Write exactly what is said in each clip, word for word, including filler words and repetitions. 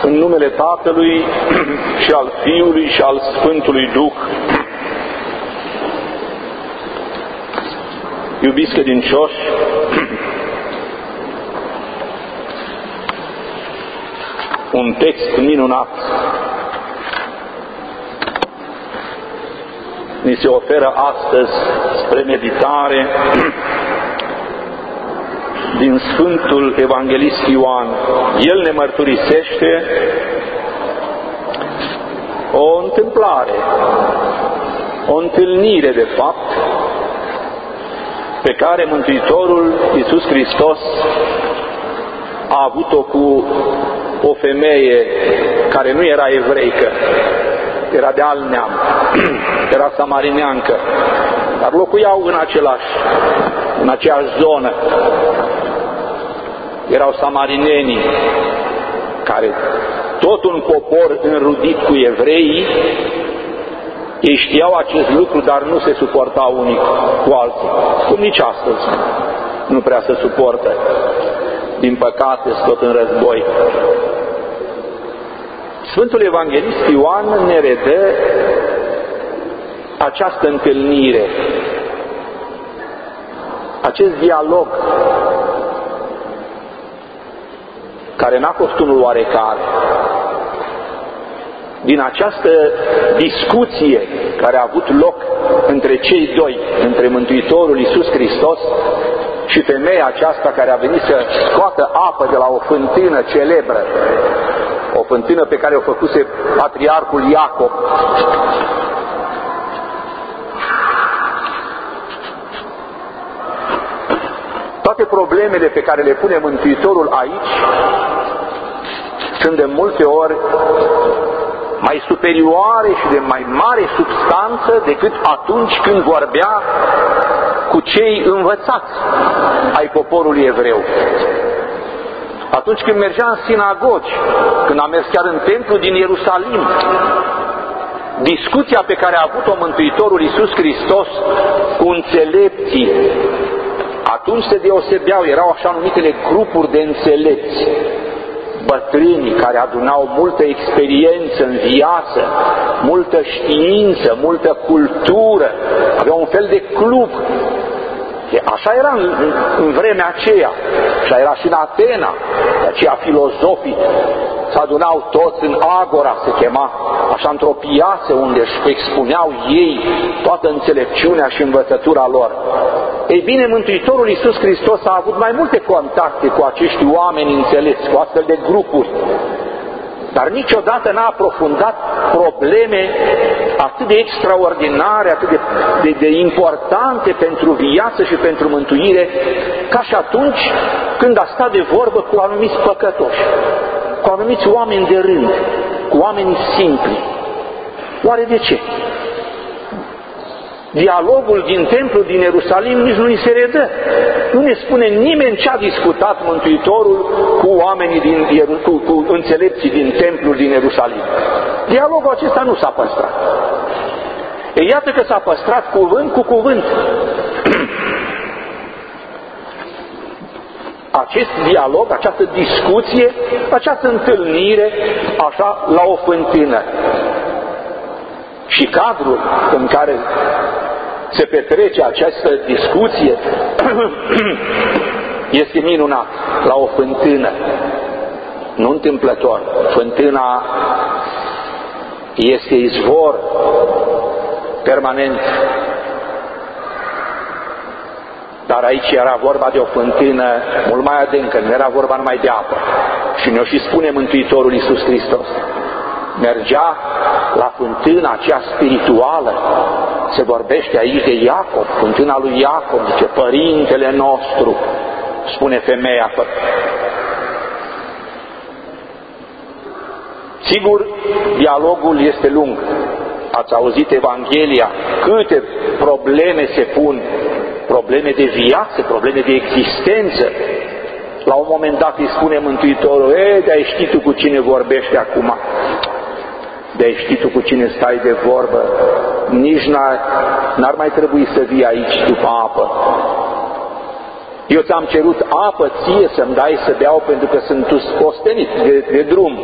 În numele Tatălui și al Fiului și al Sfântului Duh. Iubiți credincioși, un text minunat ni se oferă astăzi spre meditare din Sfântul Evanghelist Ioan. El ne mărturisește o întâmplare, o întâlnire de fapt, pe care Mântuitorul Iisus Hristos a avut-o cu o femeie care nu era evreică, era de alt neam, era samarineancă, dar locuiau în același, în aceeași zonă. Erau samarinenii, care tot un popor înrudit cu evreii, ei știau acest lucru, dar nu se suportau unii cu alții, cum nici astăzi nu prea se suportă. Din păcate, sunt tot în război. Sfântul Evanghelist Ioan ne redă această întâlnire, acest dialog, care n-a fost unul oarecare. Din această discuție care a avut loc între cei doi, între Mântuitorul Iisus Hristos și femeia aceasta care a venit să scoată apă de la o fântână celebră, o fântână pe care o făcuse patriarhul Iacov. Toate problemele pe care le pune Mântuitorul aici sunt de multe ori mai superioare și de mai mare substanță decât atunci când vorbea cu cei învățați ai poporului evreu. Atunci când mergea în sinagogi, când a mers chiar în templu din Ierusalim, discuția pe care a avut-o Mântuitorul Iisus Hristos cu înțelepții, atunci se deosebeau, erau așa numitele grupuri de înțelepți, bătrâni care adunau multă experiență în viață, multă știință, multă cultură, aveau un fel de club. Așa era în, în vremea aceea, așa era și în Atena, de aceea filozofii se adunau toți în agora, se chema, așa într-o piață unde își expuneau ei toată înțelepciunea și învățătura lor. Ei bine, Mântuitorul Iisus Hristos a avut mai multe contacte cu acești oameni înțelepți, cu astfel de grupuri, dar niciodată n-a aprofundat probleme atât de extraordinare, atât de, de, de importante pentru viață și pentru mântuire, ca și atunci când a stat de vorbă cu anumiți păcătoși, cu anumiți oameni de rând, cu oameni simpli. Oare de ce? Dialogul din templul din Ierusalim nici nu îi se redă. Nu ne spune nimeni ce a discutat Mântuitorul cu oamenii din, cu, cu înțelepții din templul din Ierusalim. Dialogul acesta nu s-a păstrat. E, iată că s-a păstrat cuvânt cu cuvânt. Acest dialog, această discuție, această întâlnire, așa, la o fântână. Și cadrul în care se petrece această discuție este minunat, la o fântână. Nu întâmplător. Fântâna este izvor permanent. Dar aici era vorba de o fântână mult mai adâncă, nu era vorba numai de apă. Și ne-o și spune Mântuitorul Iisus Hristos. Mergea la fântâna aceea spirituală. Se vorbește aici de Iacov, fântâna lui Iacov, zice, părintele nostru, spune femeia. Sigur, dialogul este lung. Ați auzit Evanghelia, câte probleme se pun, probleme de viață, probleme de existență. La un moment dat îi spune Mântuitorul, e, de-ai ști tu cu cine vorbești acum, de-ai ști tu cu cine stai de vorbă, nici n-ar, n-ar mai trebui să vii aici după apă. Eu ți-am cerut apă ție să-mi dai să beau pentru că sunt ostenit de, de drum.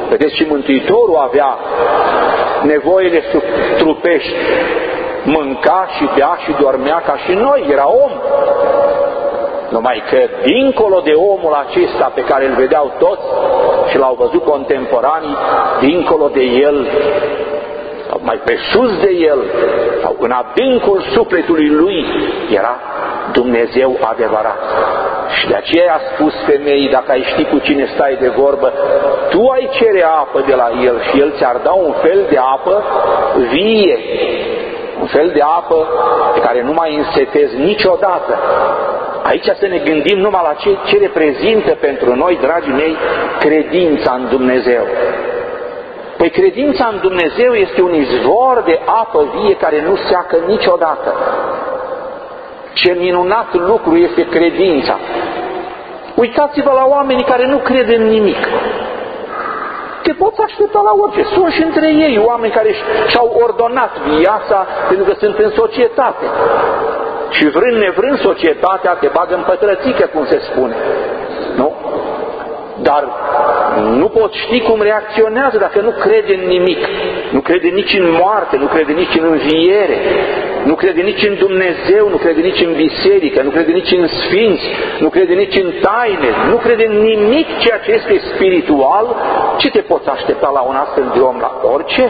Vedeți, și Mântuitorul avea nevoile trupești, mânca și bea și dormea ca și noi, era om. Numai că dincolo de omul acesta pe care îl vedeau toți și l-au văzut contemporanii, dincolo de el, sau mai pe sus de el, sau în adâncul sufletului lui, era Dumnezeu adevărat. Și de aceea a spus femeii, dacă ai ști cu cine stai de vorbă, tu ai cere apă de la el și el ți-ar da un fel de apă vie, un fel de apă pe care nu mai însetezi niciodată. Aici să ne gândim numai la ce, ce reprezintă pentru noi, dragii mei, credința în Dumnezeu. Păi credința în Dumnezeu este un izvor de apă vie care nu seacă niciodată. Ce minunat lucru este credința! Uitați-vă la oamenii care nu cred în nimic. Te poți aștepta la orice. Sunt și între ei oameni care și-au ordonat viața pentru că sunt în societate. Și vrând nevrând societatea te bagă în pătrățică, cum se spune. Nu? Dar nu poți ști cum reacționează dacă nu crede în nimic. Nu crede nici în moarte, nu crede nici în înviere, nu crede nici în Dumnezeu, nu crede nici în biserică, nu crede nici în sfinți, nu crede nici în taine, nu crede în nimic ceea ce este spiritual. Ce te poți aștepta la un astfel de om, la orice?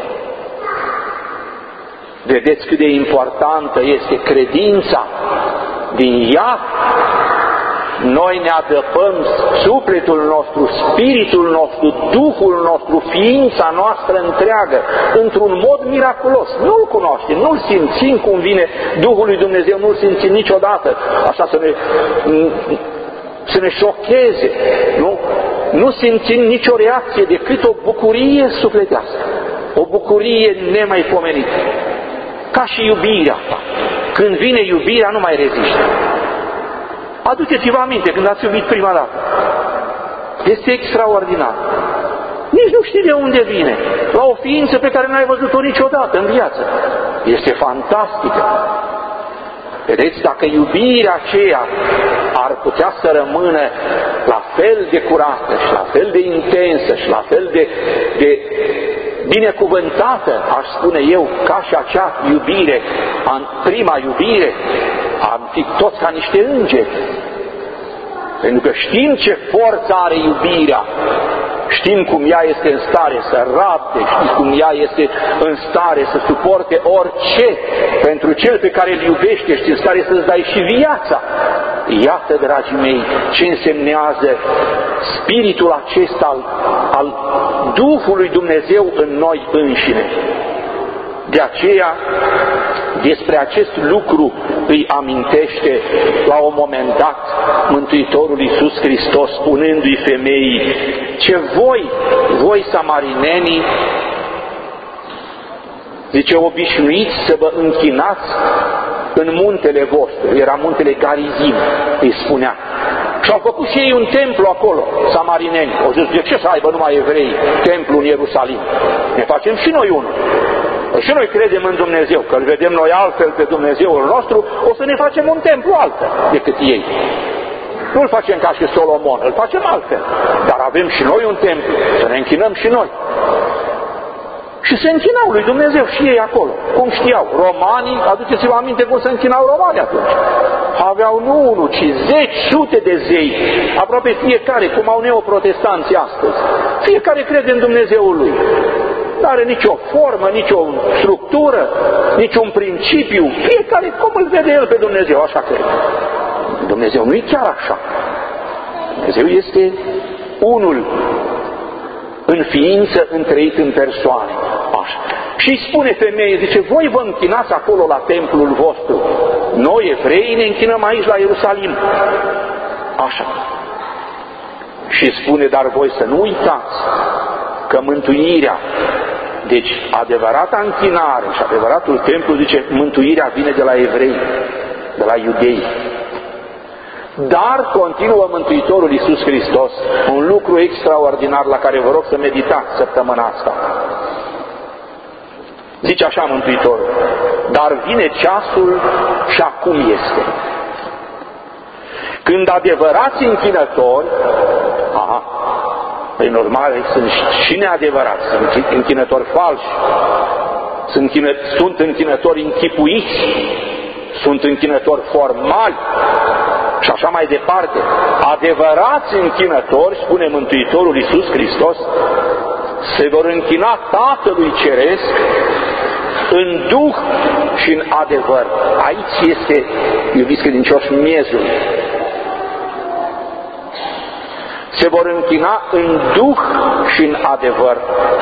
Vedeți cât de importantă este credința. Din ea noi ne adăpăm sufletul nostru, spiritul nostru, Duhul nostru, ființa noastră întreagă, într-un mod miraculos. Nu-L cunoaștem, nu-L simțim cum vine Duhul lui Dumnezeu, nu-L simțim niciodată, așa să ne, să ne șocheze, nu? Nu simțim nicio reacție decât o bucurie sufletească, o bucurie nemaipomenită. Ca și iubirea. Când vine iubirea, nu mai rezistă. Aduceți-vă aminte când ați iubit prima dată. Este extraordinar. Nici nu știi de unde vine. La o ființă pe care n-ai văzut-o niciodată în viață. Este fantastică. Vedeți, dacă iubirea aceea ar putea să rămână la fel de curată și la fel de intensă și la fel de, de binecuvântată, aș spune eu, ca și acea iubire, prima iubire, am fi toți ca niște îngeri. Pentru că știm ce forță are iubirea, știm cum ea este în stare să rabde, știm cum ea este în stare să suporte orice. Pentru cel pe care îl iubești ești în stare să-ți dai și viața. Iată, dragii mei, ce însemnează spiritul acesta al, al Duhului Dumnezeu în noi înșine. De aceea, despre acest lucru îi amintește la un moment dat Mântuitorul Iisus Hristos, spunându-i femeii, ce voi, voi samarinenii, zice, obișnuiți să vă închinați în muntele vostru, era muntele Garizim, îi spunea. Și au făcut și ei un templu acolo, samarineni. Au zis, de ce să aibă numai evrei templu în Ierusalim? Ne facem și noi unul. Și noi credem în Dumnezeu, că îl vedem noi altfel pe Dumnezeul nostru, o să ne facem un templu altfel decât ei. Nu îl facem ca și Solomon, îl facem altfel. Dar avem și noi un templu, să ne închinăm și noi. Și se închinau lui Dumnezeu și ei acolo. Cum știau? Romanii, aduceți-vă aminte cum se închinau romanii atunci. Aveau nu unul, ci zeci, sute de zei. Aproape fiecare, cum au neoprotestanții astăzi. Fiecare crede în Dumnezeul lui. Nu are nicio formă, nicio structură, niciun principiu. Fiecare cum îl vede el pe Dumnezeu, așa crede. Dumnezeu nu e chiar așa. Dumnezeu este unul în ființă, întreit în persoane. Așa. Și îi spune femeie, zice, voi vă închinați acolo la templul vostru. Noi, evrei, ne închinăm aici la Ierusalim. Așa. Și spune, dar voi să nu uitați că mântuirea, deci adevărata închinare și adevăratul templu, zice, mântuirea vine de la evrei, de la iudei. Dar, continuă Mântuitorul Iisus Hristos, un lucru extraordinar la care vă rog să meditați săptămâna asta. Zice așa Mântuitorul, dar vine ceasul și acum este, când adevărați închinători, aha, Păi normal, sunt și neadevărați, sunt închinători falși, sunt, închină, sunt închinători închipuiți, sunt închinători formali și așa mai departe. Adevărați închinători, spune Mântuitorul Iisus Hristos, se vor închina Tatălui Ceresc în Duh și în adevăr. Aici este, iubiți credincioși, miezul. Se vor închina în Duh și în adevăr.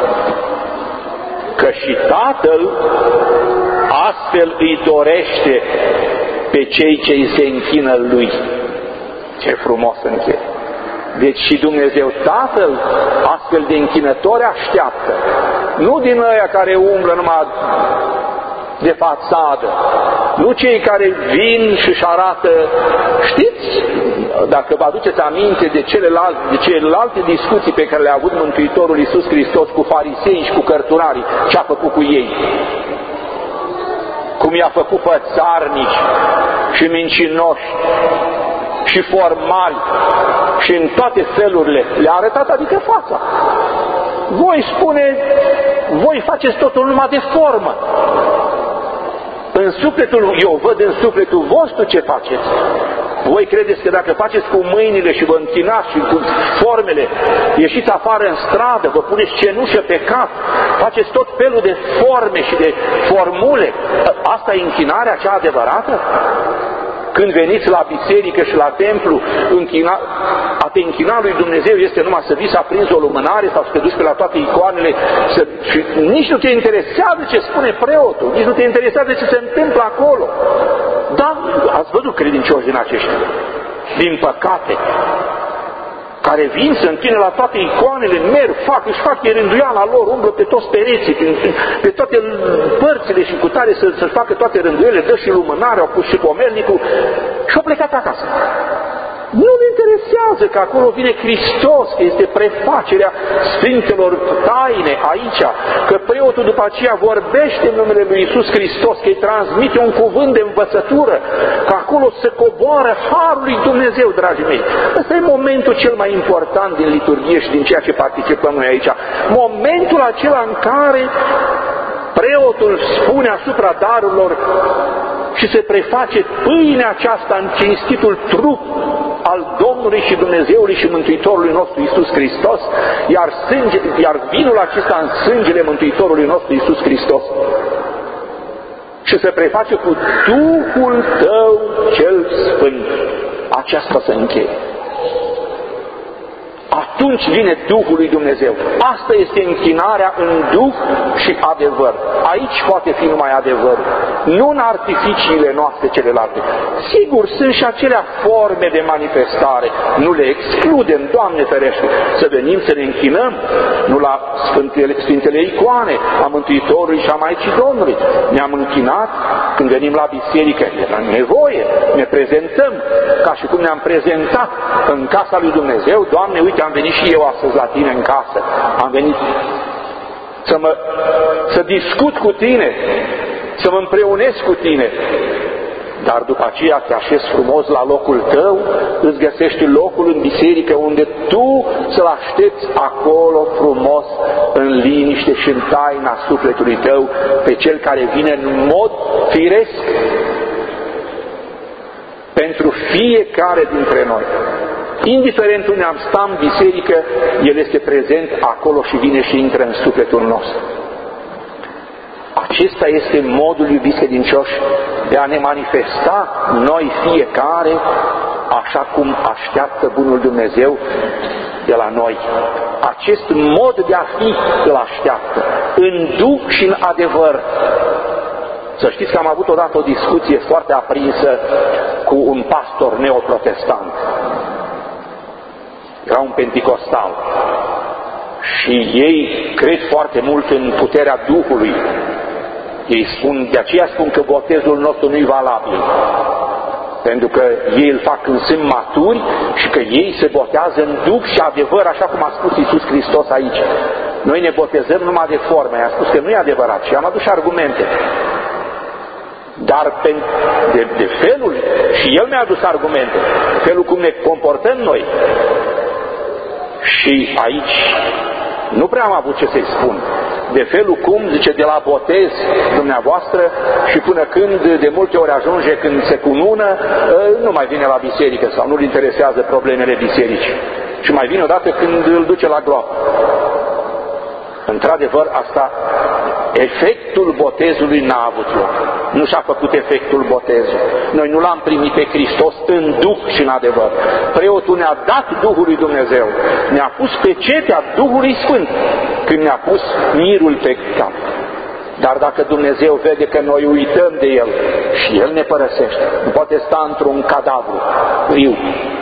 Că și Tatăl astfel îi dorește pe cei ce îi se închină Lui. Ce frumos încheie! Deci și Dumnezeu Tatăl astfel de închinători așteaptă. Nu din ăia care umblă numai de fațadă, nu cei care vin și își arată. Știți, dacă vă aduceți aminte de celelalte, de celelalte discuții pe care le-a avut Mântuitorul Iisus Hristos cu farisei și cu cărturarii, ce a făcut cu ei? Cum i-a făcut fățarnici și mincinoși și formali și în toate felurile le-a arătat, adică fața. Voi spune, voi faceți totul numai de formă. În sufletul, eu văd în sufletul vostru ce faceți. Voi credeți că dacă faceți cu mâinile și vă închinați și cu formele, ieșiți afară în stradă, vă puneți cenușă pe cap, faceți tot felul de forme și de formule, asta e închinarea cea adevărată? Când veniți la biserică și la templu, închina, a te închina lui Dumnezeu este numai să vii să aprinzi o lumânare sau să te duci pe la toate icoanele să, și nici nu te interesează ce spune preotul, nici nu te interesează ce se întâmplă acolo. Da, ați văzut credincioși din aceștia. Din păcate, care vin să închină la toate icoanele, merg, fac, își fac rânduiala lor, umblă pe toți pereții, pe, pe toate părțile și cu tare să, să-și facă toate rânduiele, dă și lumânare, au pus și pomelnicul și au plecat acasă. Nu-l interesează că acolo vine Hristos, că este prefacerea Sfintelor taine aici, că preotul după aceea vorbește în numele lui Iisus Hristos, că îi transmite un cuvânt de învățătură, că acolo se coboară Harul lui Dumnezeu, dragii mei. Ăsta e momentul cel mai important din liturghie și din ceea ce participăm noi aici. Momentul acela în care preotul spune asupra darurilor și se preface pâinea aceasta în cinstitul trup al Domnului și Dumnezeului și Mântuitorului nostru Iisus Hristos, iar, sânge, iar vinul acesta în sângele Mântuitorului nostru Iisus Hristos. Și se preface cu Duhul tău cel Sfânt. Aceasta se încheie. Atunci vine Duhul lui Dumnezeu. Asta este închinarea în Duh și adevăr. Aici poate fi numai adevărul. Nu în artificiile noastre celelalte. Sigur, sunt și acelea forme de manifestare. Nu le excludem, Doamne ferește. Să venim să ne închinăm, nu la Sfântele, Sfintele icoane, a Mântuitorului și a Maicii Domnului. Ne-am închinat când venim la biserică. Era nevoie. Ne prezentăm ca și cum ne-am prezentat în casa lui Dumnezeu. Doamne, uite, am venit și eu astăzi la tine în casă. Am venit să, mă, să discut cu tine, să mă împreunesc cu tine. Dar după aceea te așezi frumos la locul tău, îți găsești locul în biserică unde tu să-L aștepți acolo frumos, în liniște și în taina sufletului tău, pe Cel care vine în mod firesc pentru fiecare dintre noi. Indiferent unde am stat în biserică, El este prezent acolo și vine și intră în sufletul nostru. Acesta este modul, iubiți credincioși, de a ne manifesta noi fiecare așa cum așteaptă Bunul Dumnezeu de la noi. Acest mod de a fi îl așteaptă, în Duh și în adevăr. Să știți că am avut odată o discuție foarte aprinsă cu un pastor neoprotestant. Era un penticostal și ei cred foarte mult în puterea Duhului. Ei spun, de aceea spun că botezul nostru nu-i valabil, pentru că ei îl fac când sunt maturi și că ei se botează în Duh și adevăr, așa cum a spus Iisus Hristos aici. Noi ne botezăm numai de formă. I-a spus că nu e adevărat și am adus și argumente. Dar de, de, de felul, și el mi-a adus argumente, felul cum ne comportăm noi, Și aici nu prea am avut ce să-i spun. De felul cum, zice, de la botez dumneavoastră și până când de multe ori ajunge când se cunună, nu mai vine la biserică sau nu-l interesează problemele bisericii. Și mai vine odată când îl duce la groapă. Într-adevăr, asta, efectul botezului n-a avut loc. Nu și-a făcut efectul botezului. Noi nu l-am primit pe Hristos în Duh și în adevăr. Preotul ne-a dat Duhul lui Dumnezeu. Ne-a pus pecetea Duhului Sfânt când ne-a pus mirul pe cap. Dar dacă Dumnezeu vede că noi uităm de El și El ne părăsește, nu poate sta într-un cadavru viu.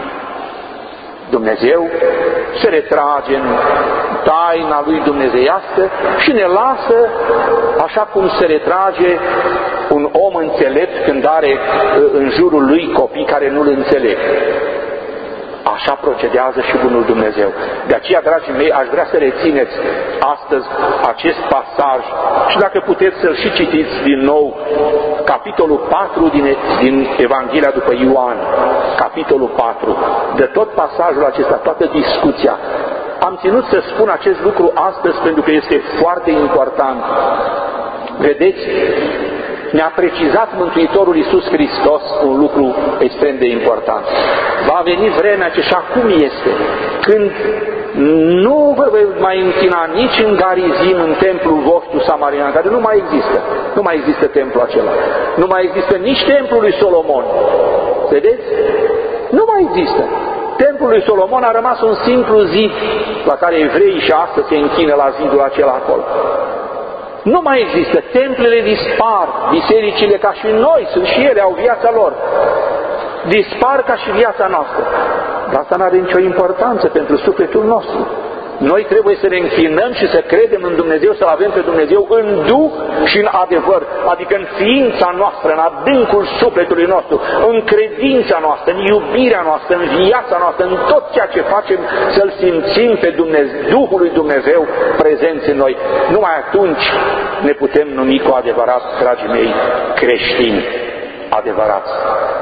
Dumnezeu se retrage în taina lui dumnezeiască și ne lasă așa cum se retrage un om înțelept când are în jurul lui copii care nu-l înțeleg. Așa procedează și Bunul Dumnezeu. De aceea, dragii mei, aș vrea să rețineți astăzi acest pasaj și dacă puteți să-l și citiți din nou, capitolul patru din, din Evanghelia după Ioan, capitolul patru, de tot pasajul acesta, toată discuția. Am ținut să spun acest lucru astăzi pentru că este foarte important. Vedeți? Ne-a precizat Mântuitorul Iisus Hristos un lucru extrem de important. Va veni vremea ce și acum este, când nu vă veți mai închina nici în Garizim, în templul vostru samarian, care nu mai există. Nu mai există templul acela. Nu mai există nici templul lui Solomon. Vedeți? Nu mai există. Templul lui Solomon a rămas un simplu zid la care evreii și astăzi se închină la zidul acela acolo. Nu mai există, templele dispar, bisericile ca și noi sunt și ele, au viața lor. Dispar ca și viața noastră. Dar asta nu are nicio importanță pentru sufletul nostru. Noi trebuie să ne închinăm și să credem în Dumnezeu, să-L avem pe Dumnezeu în Duh și în adevăr, adică în ființa noastră, în adâncul sufletului nostru, în credința noastră, în iubirea noastră, în viața noastră, în tot ceea ce facem, să-L simțim pe Dumnezeu, Duhul lui Dumnezeu prezent în noi. Numai atunci ne putem numi cu adevărat, dragii mei, creștini adevărați.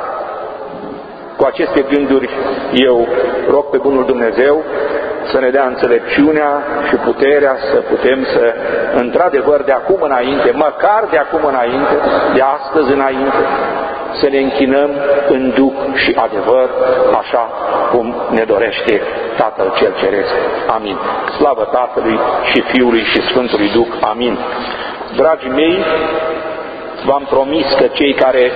Cu aceste gânduri eu rog pe Bunul Dumnezeu să ne dea înțelepciunea și puterea să putem să, într-adevăr, de acum înainte, măcar de acum înainte, de astăzi înainte, să ne închinăm în Duh și adevăr, așa cum ne dorește Tatăl Cel Ceresc. Amin. Slavă Tatălui și Fiului și Sfântului Duh. Amin. Dragii mei, v-am promis că cei care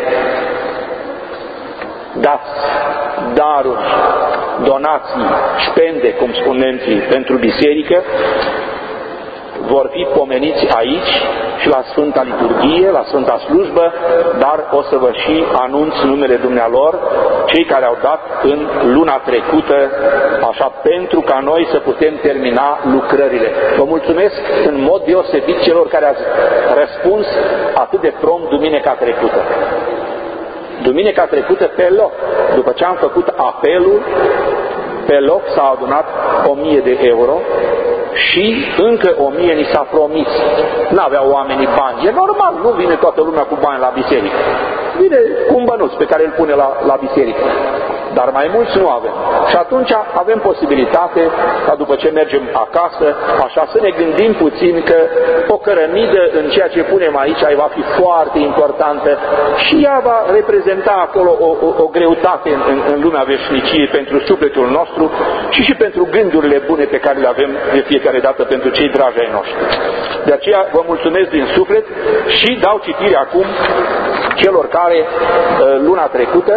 dați daruri, donații, spende, cum spun nemții, pentru biserică, vor fi pomeniți aici și la Sfânta Liturghie, la Sfânta Slujbă, dar o să vă și anunț numele dumnealor, cei care au dat în luna trecută, așa, pentru ca noi să putem termina lucrările. Vă mulțumesc în mod deosebit celor care ați răspuns atât de prompt duminica trecută. Duminica trecută, pe loc, după ce am făcut apelul, pe loc s-a adunat o mie de euro și încă o mie ni s-a promis. N-aveau oamenii bani. E normal, nu vine toată lumea cu bani la biserică. Vine cu un bănuț pe care îl pune la, la biserică. Dar mai mulți nu avem. Și atunci avem posibilitate ca după ce mergem acasă, așa să ne gândim puțin că o cărămidă în ceea ce punem aici va fi foarte importantă și ea va reprezenta acolo o, o, o greutate în, în, în lumea veșniciei pentru sufletul nostru și și pentru gândurile bune pe care le avem de fiecare dată pentru cei dragi ai noștri. De aceea vă mulțumesc din suflet și dau citire acum celor care luna trecută,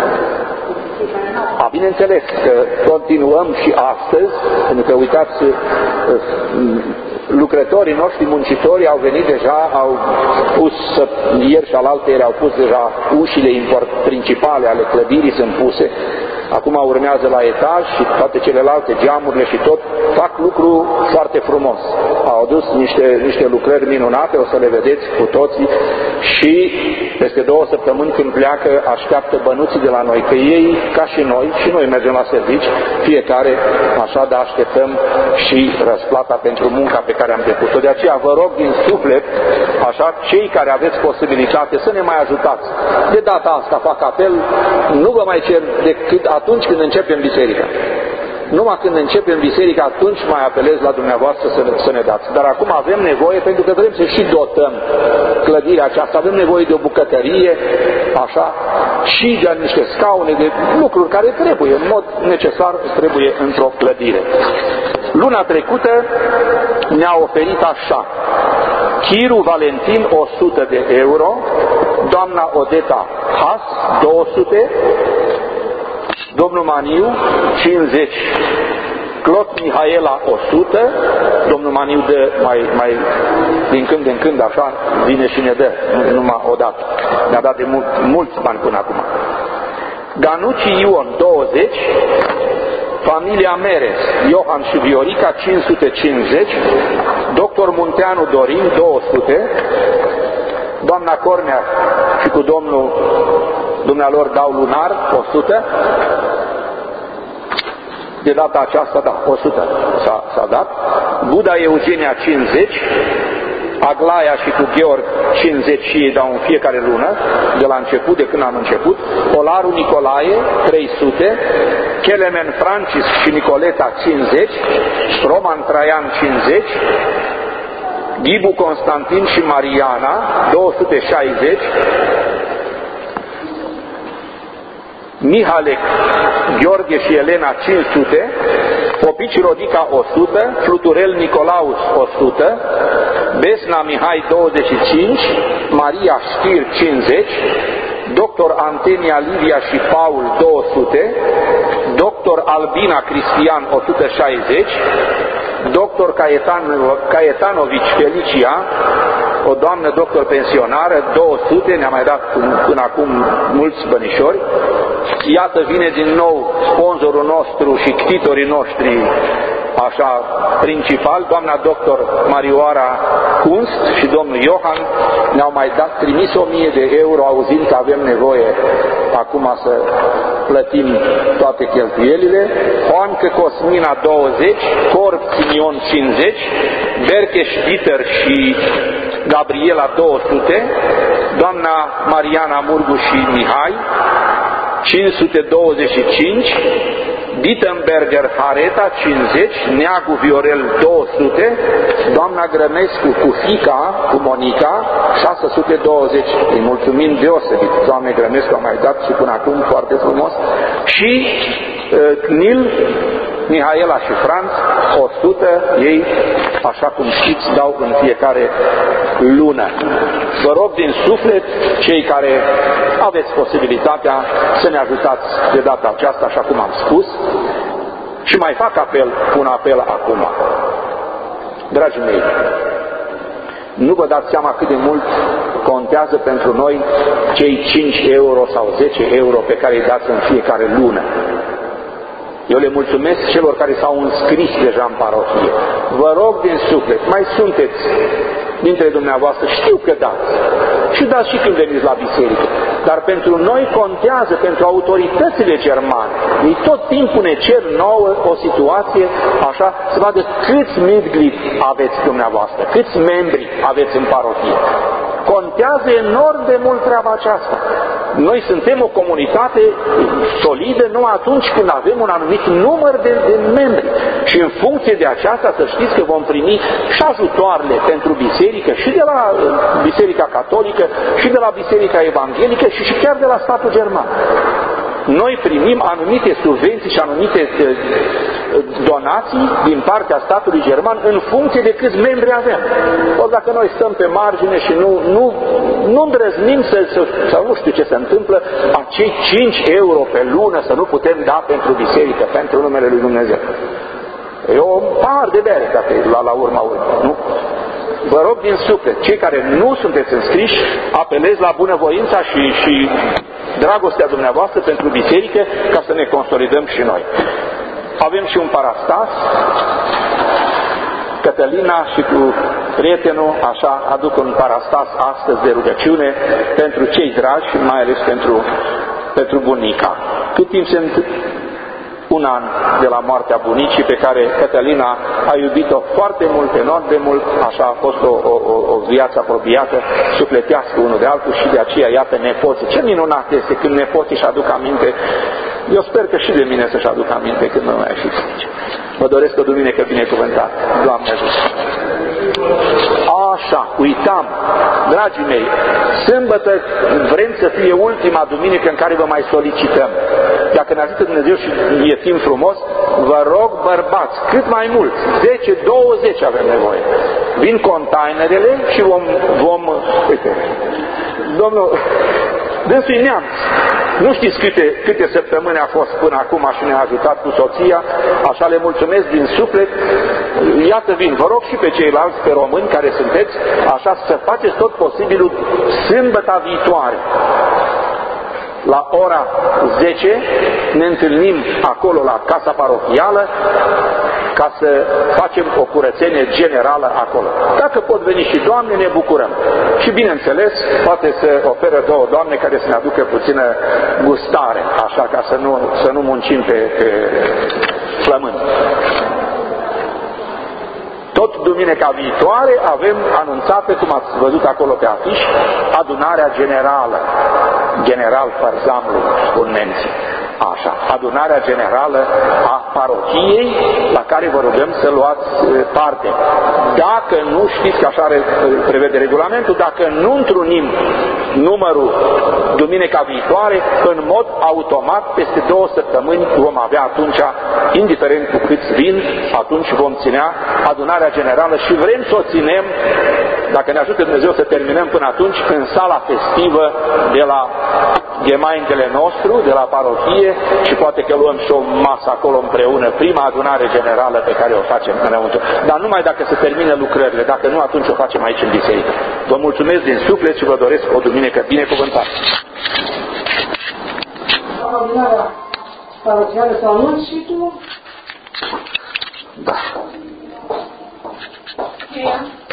a, bineînțeles că continuăm și astăzi, pentru că uitați, lucrătorii noștri, muncitorii au venit deja, au pus, ieri și alaltăieri au pus deja ușile principale ale clădirii, sunt puse. Acum urmează la etaj și toate celelalte, geamurile și tot, fac lucru foarte frumos. Au adus niște, niște lucrări minunate, o să le vedeți cu toții și peste două săptămâni când pleacă așteaptă bănuții de la noi, că ei, ca și noi, și noi mergem la servici, fiecare așa, de așteptăm și răsplata pentru munca pe care am depus-o. De aceea vă rog din suflet, așa, cei care aveți posibilitate să ne mai ajutați. De data asta fac apel, nu vă mai cer decât atunci când începem biserica. Numai când începem biserica, atunci mai apelez la dumneavoastră să ne, să ne dați. Dar acum avem nevoie, pentru că vrem să și dotăm clădirea aceasta, avem nevoie de o bucătărie, așa, și de niște scaune, de lucruri care trebuie, în mod necesar, trebuie într-o clădire. Luna trecută ne-a oferit așa: Chiru Valentin o sută de euro, doamna Odeta Has două sute, domnul Maniu cincizeci, Clot Mihaela o sută, domnul Maniu dă mai, mai din când în când așa, vine și ne dă, nu numai odată. Ne-a dat de mult, mulți bani până acum. Ganuci Ion douăzeci, familia Meres, Iohan și Viorica cinci sute cincizeci, doctor Munteanu Dorin două sute, doamna Cornea și cu domnul dumnealor dau lunar o sută, de data aceasta, da, o sută s-a dat, Buda Eugenia cincizeci, Aglaia și cu Gheorg cincizeci și ei dau în fiecare lună, de la început, de când am început, Olaru Nicolae trei sute, Kelemen Francis și Nicoleta cincizeci, Roman Traian cincizeci, Ghibu Constantin și Mariana două sute șaizeci, Mihalec, Gheorghe și Elena cinci sute, Popici Rodica o sută, Fluturel Nicolaus o sută, Besna Mihai douăzeci și cinci, Maria Știr cincizeci, doctor Antenia Livia și Paul două sute, doctor Albina Cristian o sută șaizeci, doctor Caetan, Caetanovici Felicia, o doamnă doctor pensionară, două sute, ne-a mai dat până acum mulți bănișori. Iată, vine din nou sponsorul nostru și ctitorii noștri, așa, principal, doamna doctor Marioara Kunst și domnul Iohan, ne-au mai dat, trimis o mie de euro, auzind că avem nevoie acum să plătim toate cheltuielile. Hoancă Cosmina douăzeci, Corp Simion cincizeci, Bercheș Dieter și Gabriela două sute, doamna Mariana Murgu și Mihai cinci sute douăzeci și cinci, Dittenberger Hareta cincizeci, Neagu Viorel două sute, doamna Grămescu cu fica, cu Monica șase sute douăzeci. Îi mulțumim deosebit, doamne Grămescu, a mai dat și până acum foarte frumos. Și uh, Cnil, Mihaela și Franț o sută, ei, așa cum știți, dau în fiecare lună. Vă rog din suflet, cei care aveți posibilitatea, să ne ajutați de data aceasta, așa cum am spus, și mai fac apel, un apel acum. Dragii mei, nu vă dați seama cât de mult contează pentru noi cei cinci euro sau zece euro pe care îi dați în fiecare lună. Eu le mulțumesc celor care s-au înscris deja în parohie. Vă rog din suflet, mai sunteți dintre dumneavoastră, știu că dați. Și dați și când veniți la biserică. Dar pentru noi contează, pentru autoritățile germane. Ei tot timpul ne cer nouă o situație, așa, să vadă câți Mitglied aveți dumneavoastră, câți membri aveți în parohie. Contează enorm de mult treaba aceasta. Noi suntem o comunitate solidă numai atunci când avem un anumit număr de, de membri. Și în funcție de aceasta să știți că vom primi și ajutoarele pentru biserică, și de la Biserica Catolică, și de la Biserica Evanghelică, și, și chiar de la statul german. Noi primim anumite subvenții și anumite donații din partea statului german în funcție de câți membri avem. Ori dacă noi stăm pe margine și nu, nu, nu îndrăznim să, să, sau nu știu ce se întâmplă, acei cinci euro pe lună să nu putem da pentru biserică, pentru numele lui Dumnezeu. E o par de bere, dacă la, la urma urmă, nu? Vă rog din suflet, cei care nu sunteți înscriși, apelez la bunăvoința și, și dragostea dumneavoastră pentru biserică, ca să ne consolidăm și noi. Avem și un parastas, Cătălina și cu prietenul, așa, aduc un parastas astăzi de rugăciune pentru cei dragi și mai ales pentru, pentru bunica. Cât timp se un an de la moartea bunicii, pe care Cătălina a iubit-o foarte mult, enorm de mult, așa a fost o, o, o viață apropiată, sufletească unul de altul, și de aceea, iată, nepoții. Ce minunat este când nepoții își aduc aminte Eu sper că și de mine să-și aduc aminte când mă mai știți. Vă doresc o duminică binecuvântată. Doamne ajută! Așa, uitam, dragii mei, sâmbătă vrem să fie ultima duminică în care vă mai solicităm. Dacă ne ajută Dumnezeu și e timp frumos, vă rog bărbați, cât mai mult, zece douăzeci avem nevoie. Vin containerele și vom, vom uite, domnul, dânsul neamț. Nu știți câte, câte săptămâni a fost până acum și ne-a ajutat cu soția, așa le mulțumesc din suflet. Iată vin, vă rog și pe ceilalți, pe români care sunteți, așa să faceți tot posibilul sâmbăta viitoare. La ora zece ne întâlnim acolo la casa parohială ca să facem o curățenie generală acolo. Dacă pot veni și doamne, ne bucurăm. Și bineînțeles, poate să oferă două doamne care să ne aducă puțină gustare, așa ca să nu, să nu muncim pe, pe flământ. Tot duminica viitoare avem anunțată, cum ați văzut acolo pe afiș, adunarea generală. General Fărzamlu, spun nemții. Așa, adunarea generală a parohiei la care vă rugăm să luați parte. Dacă nu știți că așa prevede regulamentul, dacă nu întrunim numărul duminica viitoare, în mod automat, peste două săptămâni vom avea atunci, indiferent cu câți vin, atunci vom ținea adunarea generală și vrem să o ținem, dacă ne ajută Dumnezeu să terminăm până atunci, în sala festivă de la Gemaintele nostru, de la parohie, și poate că luăm și o masă acolo împreună, prima adunare generală pe care o facem înăuntru. Dar numai dacă se termină lucrările, dacă nu, atunci o facem aici în biserică. Vă mulțumesc din suflet și vă doresc o duminică binecuvântată. Adunarea parohială să anunți și tu? Da. Yeah.